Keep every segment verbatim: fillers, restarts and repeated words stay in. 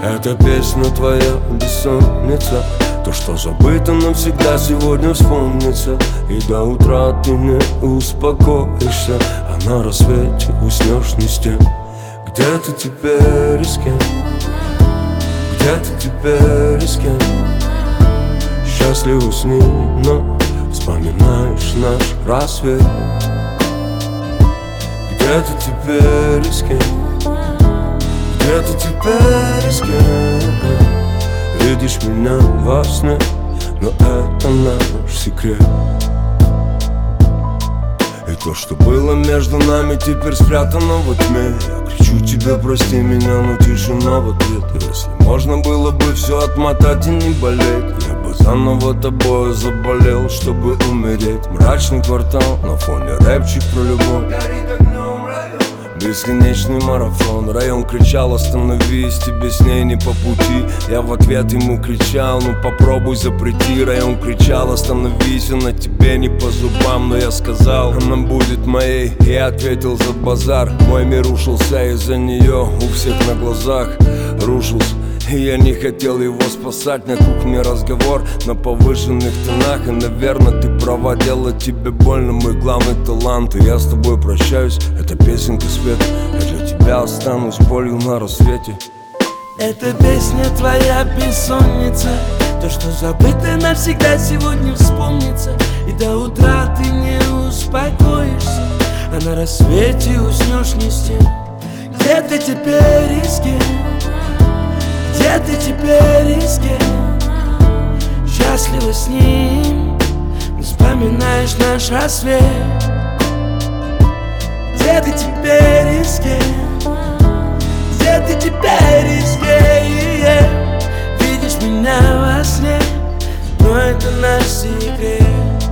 Эта песня твоя бессонница, то, что забыто навсегда, сегодня вспомнится. И до утра ты не успокоишься, а на рассвете уснешь не с тем. Где ты теперь и с кем? Где ты теперь и с кем? Счастливо с ним, но вспоминаешь наш рассвет. Где ты теперь и с кем? Где ты теперь и с кем? Видишь меня во сне, но это наш секрет. И то, что было между нами, теперь спрятано во тьме. Я кричу тебе, прости меня, но тишина в ответ. Если можно было бы все отмотать и не болеть, я бы заново тобою заболел, чтобы умереть. Мрачный квартал, на фоне рэпчик про любовь. Бесконечный марафон. Район кричал: остановись, тебе с ней не по пути. Я в ответ ему кричал: ну попробуй запрети. Район кричал: остановись, она тебе не по зубам. Но я сказал: она будет моей. Я ответил: за базар. Мой мир рушился из-за нее, у всех на глазах рушился. И я не хотел его спасать. На кухне разговор на повышенных тонах. И, наверное, ты права, делать тебе больно мой главный талант. И я с тобой прощаюсь, это песенка свет. Я для тебя останусь болью на рассвете. Эта песня твоя бессонница, то, что забыто навсегда, сегодня вспомнится. И до утра ты не успокоишься, а на рассвете уснешь не с тем. Где ты теперь и с кем? Где ты теперь и с кем? Счастлива с ним, но вспоминаешь наш рассвет. Где ты теперь и с кем? Где ты теперь и с кем? Видишь меня во сне, но это наш секрет.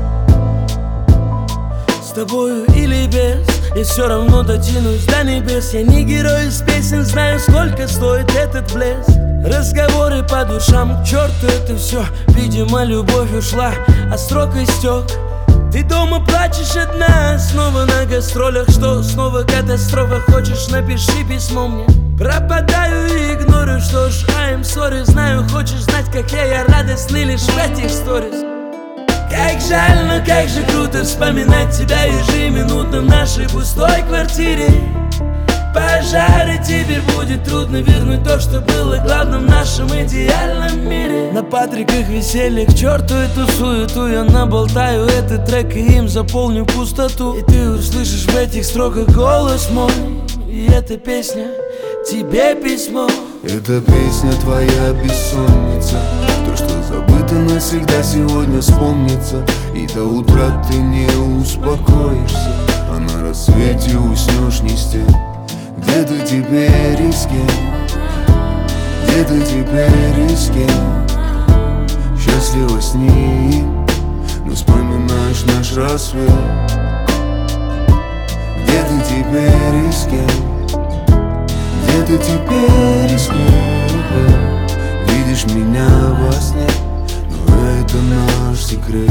С тобою или без, я все равно дотянусь до небес. Я не герой из песен, знаю, сколько стоит этот блеск. Разговоры по душам, к черту это все. Видимо, любовь ушла, а срок истек. Ты дома плачешь одна, снова на гастролях. Что, снова катастрофа? Хочешь, напиши письмо мне. Пропадаю и игнорю, что ж, I'm sorry. Знаю, хочешь знать, как я, я радостный лишь в этих сторис. Как жаль, но как же круто вспоминать тебя ежеминутно в нашей пустой квартире. Пожары, тебе будет трудно вернуть то, что было главным в нашем идеальном мире. На Патриках веселье, к черту эту суету. Я наболтаю этот трек и им заполню пустоту. И ты услышишь в этих строках голос мой. И эта песня тебе письмо. Эта песня твоя бессонница, то, что забыто навсегда, сегодня вспомнится. И до утра ты не успокоишься, а на рассвете уснешь не с тем. Где ты теперь и с кем? Где ты теперь и с кем? Счастлива с ним, но вспоминаешь наш рассвет. Где ты теперь и с кем? Где ты теперь и с кем? Видишь меня во сне, но это наш секрет.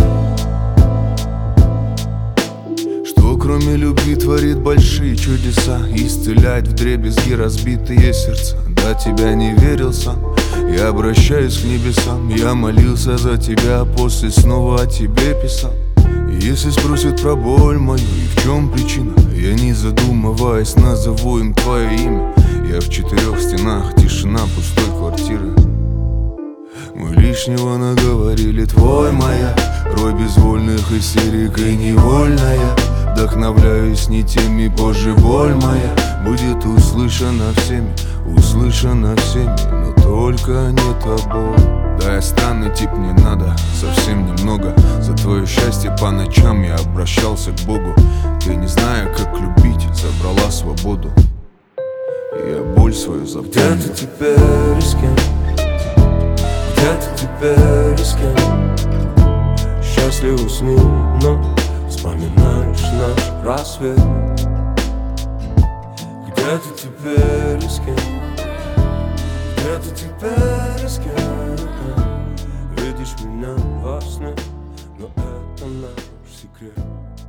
Кроме любви творит большие чудеса, исцеляет вдребезги разбитые сердца. До тебя не верил сам, я обращаюсь к небесам. Я молился за тебя, после снова о тебе писал. Если спросят про боль мою и в чем причина, я не задумываясь назову им твое имя. Я в четырех стенах, тишина пустой квартиры. Мы лишнего наговорили, твой моя рой безвольных истерик и невольная. Вдохновляюсь не теми, позже боль моя будет услышана всеми, услышана всеми, но только не тобой. Да, я странный тип, мне надо совсем немного. За твое счастье по ночам я обращался к Богу. Ты, не зная, как любить, забрала свободу, и я боль свою запомнил. Где ты теперь и с кем? Где ты теперь и с кем? Счастлива с ним, но вспоминаешь наш рассвет. Где ты теперь и с кем? Где ты теперь и с кем? Видишь меня во сне, но это наш секрет.